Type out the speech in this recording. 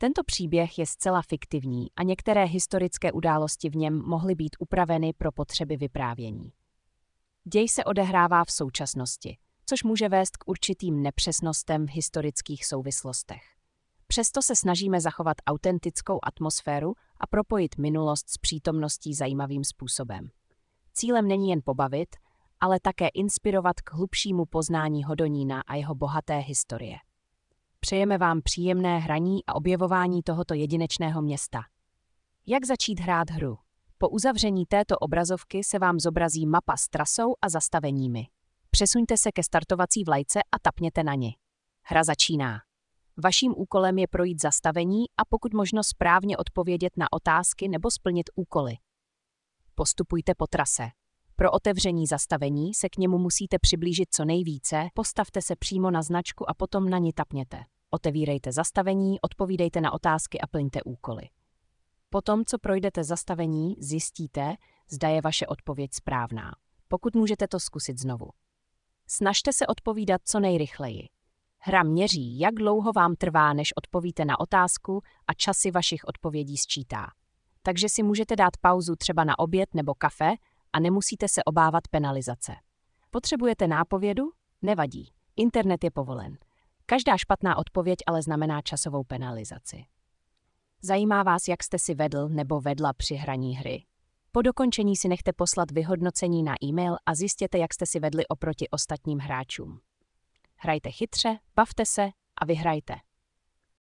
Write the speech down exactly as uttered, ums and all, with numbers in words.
Tento příběh je zcela fiktivní a některé historické události v něm mohly být upraveny pro potřeby vyprávění. Děj se odehrává v současnosti, což může vést k určitým nepřesnostem v historických souvislostech. Přesto se snažíme zachovat autentickou atmosféru a propojit minulost s přítomností zajímavým způsobem. Cílem není jen pobavit, ale také inspirovat k hlubšímu poznání Hodonína a jeho bohaté historie. Přejeme vám příjemné hraní a objevování tohoto jedinečného města. Jak začít hrát hru? Po uzavření této obrazovky se vám zobrazí mapa s trasou a zastaveními. Přesuňte se ke startovací vlajce a tapněte na ni. Hra začíná. Vaším úkolem je projít zastavení a pokud možno správně odpovědět na otázky nebo splnit úkoly. Postupujte po trase. Pro otevření zastavení se k němu musíte přiblížit co nejvíce, postavte se přímo na značku a potom na ni tapněte. Otevírejte zastavení, odpovídejte na otázky a plňte úkoly. Potom, co projdete zastavení, zjistíte, zda je vaše odpověď správná. Pokud můžete to zkusit znovu. Snažte se odpovídat co nejrychleji. Hra měří, jak dlouho vám trvá, než odpovíte na otázku a časy vašich odpovědí sčítá. Takže si můžete dát pauzu třeba na oběd nebo kafe a nemusíte se obávat penalizace. Potřebujete nápovědu? Nevadí. Internet je povolen. Každá špatná odpověď ale znamená časovou penalizaci. Zajímá vás, jak jste si vedl nebo vedla při hraní hry? Po dokončení si nechte poslat vyhodnocení na e-mail a zjistěte, jak jste si vedli oproti ostatním hráčům. Hrajte chytře, bavte se a vyhrajte.